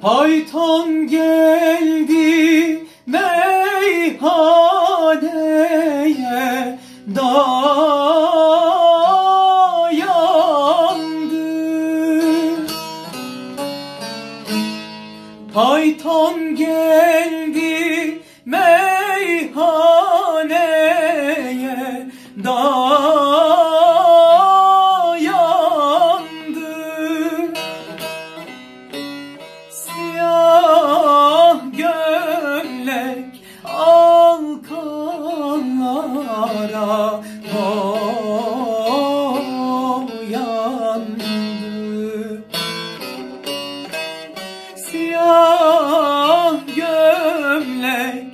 Haytan geldi meyhaneye, dayandı. Haytan geldi meyhaneye, dayandı. Siyah gömlek alkanlara boyandı. Siyah gömlek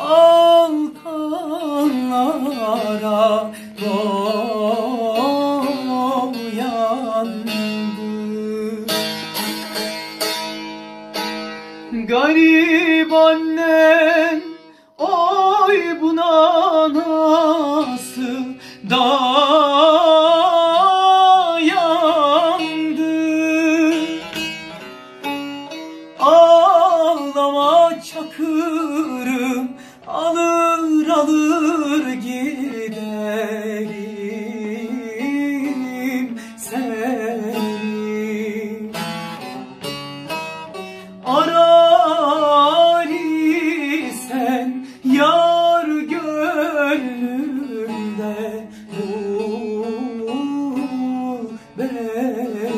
alkanlara boyandı. Garip annem, oy buna nasıl dayandı? Ağlama çakırım, alır alır giderim seni. Arar isen yar gönlümde bul beni.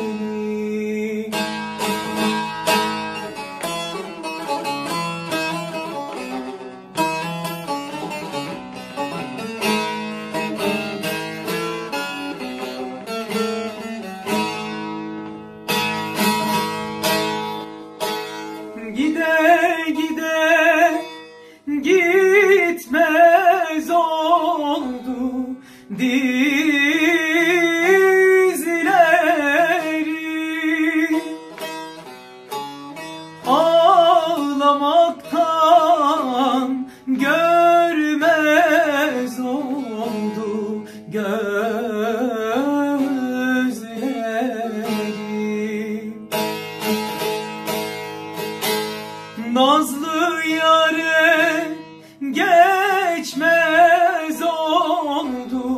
Gide gide gitmez oldu dizleri, ağlamaktan görmez oldu gözleri. Nazlı yâre geçmez oldu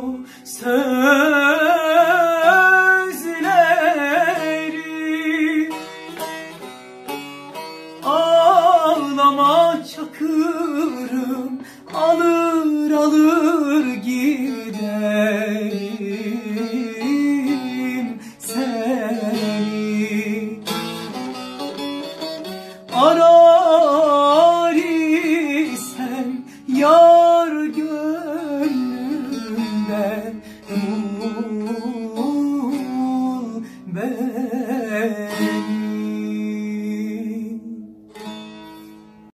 sözleri, ağlama çakırım, alır alır giderim seni. Arar isen yar